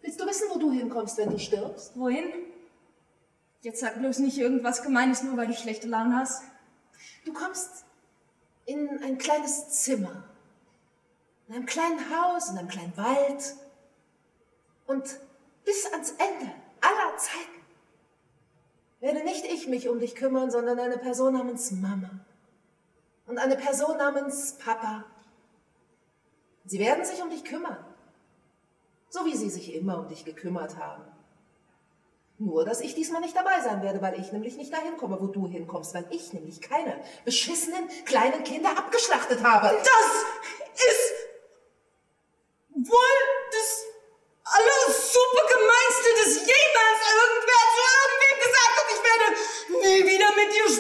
Willst du wissen, wo du hinkommst, wenn du stirbst? Wohin? Jetzt sag bloß nicht irgendwas Gemeines, nur weil du schlechte Laune hast. Du kommst in ein kleines Zimmer, in einem kleinen Haus, in einem kleinen Wald und bis ans Ende aller Zeiten werde nicht ich mich um dich kümmern, sondern eine Person namens Mama und eine Person namens Papa. Sie werden sich um dich kümmern, so wie sie sich immer um dich gekümmert haben. Nur, dass ich diesmal nicht dabei sein werde, weil ich nämlich nicht dahin komme, wo du hinkommst, weil ich nämlich keine beschissenen kleinen Kinder abgeschlachtet habe. Das ist wohl das Allersupergemeinste, das jemals irgendwer zu irgendwem gesagt hat. Ich werde nie wieder mit dir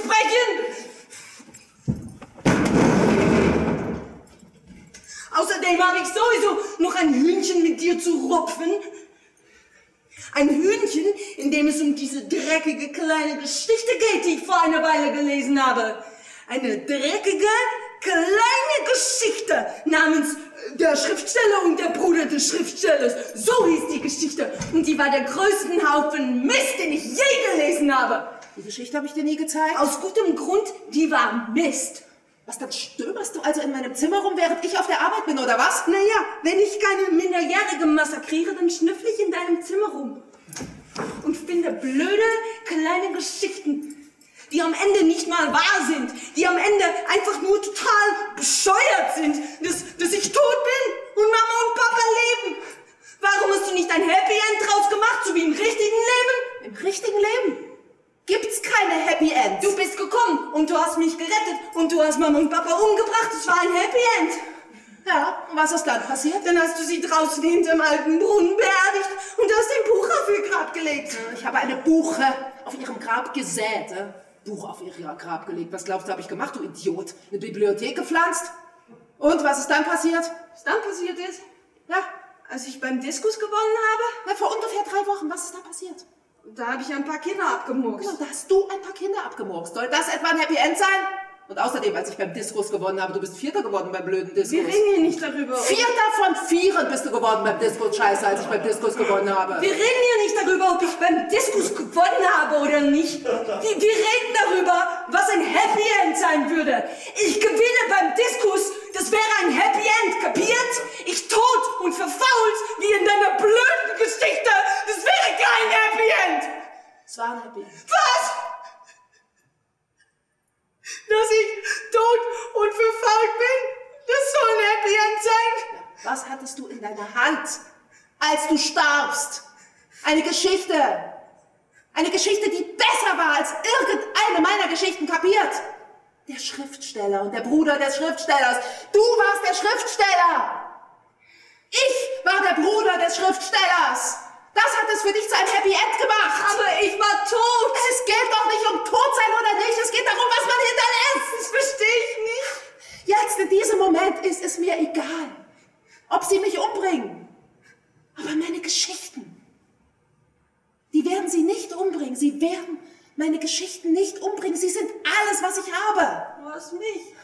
sprechen. Außerdem habe ich sowieso noch ein Hühnchen mit dir zu rupfen. Ein Hühnchen, in dem es um diese dreckige kleine Geschichte geht, die ich vor einer Weile gelesen habe. Eine dreckige kleine Geschichte namens Der Schriftsteller und der Bruder des Schriftstellers. So hieß die Geschichte. Und die war der größten Haufen Mist, den ich je gelesen habe. Die Geschichte habe ich dir nie gezeigt. Aus gutem Grund, die war Mist. Was, dann stöberst du also in meinem Zimmer rum, während ich auf der Arbeit bin, oder was? Naja, wenn ich keine Minderjährige massakriere, dann schnüffle ich in deinem Zimmer rum. Und finde blöde, kleine Geschichten, die am Ende nicht mal wahr sind, die am Ende einfach nur total bescheuert sind, dass ich tot bin und Mama und Papa leben. Warum hast du nicht ein Happy End draus gemacht, so wie im richtigen Leben? Im richtigen Leben gibt's keine Happy Ends. Du bist gekommen und du hast mich gerettet und du hast Mama und Papa umgebracht. Es war ein Happy End. Ja, und was ist dann passiert? Dann hast du sie draußen hinterm alten Brunnen beerdigt und hast ein Buch auf ihr Grab gelegt. Ich habe eine Buche auf ihrem Grab gesät. Buch auf ihr Grab gelegt. Was glaubst du, habe ich gemacht, du Idiot? Eine Bibliothek gepflanzt? Und was ist dann passiert? Was dann passiert ist? Ja, Als ich beim Diskus gewonnen habe? ja, vor ungefähr 3 Wochen. Was ist da passiert? Da habe ich ein paar Kinder abgemurkst. Genau, da hast du ein paar Kinder abgemurkst. Soll das etwa ein Happy End sein? Und außerdem, als ich beim Diskus gewonnen habe, du bist Vierter geworden beim blöden Diskus. Wir reden hier nicht darüber. Vierter von 4 bist du geworden beim Diskus. Scheiße, als ich beim Diskus gewonnen habe. Wir reden hier nicht darüber, ob ich beim Diskus gewonnen habe oder nicht. Wir reden darüber, was ein Happy End sein würde. Ich gewinne beim Diskus, das wäre ein Happy End, kapiert? Ich tot und verfault, wie in deiner blöden Geschichte, das wäre kein Happy End. Es war ein Happy End. Was? Dass ich tot und verfault bin, das soll ein Happy End sein? Ja, was hattest du in deiner Hand, als du starbst? Eine Geschichte. Eine Geschichte, die besser war als irgendeine meiner Geschichten, kapiert? Der Schriftsteller und der Bruder des Schriftstellers. Du warst der Schriftsteller. Ich war der Bruder des Schriftstellers. Das hat es für dich zu einem Happy End gemacht. Aber ich war tot. Es geht doch nicht um Totsein oder nicht. Es geht darum, was man hinterlässt. Das verstehe ich nicht. Jetzt in diesem Moment ist es mir egal, ob sie mich umbringen. Aber meine Geschichten, die werden sie nicht umbringen. Sie werden meine Geschichten nicht umbringen. Sie sind alles, was ich habe. Du hast mich.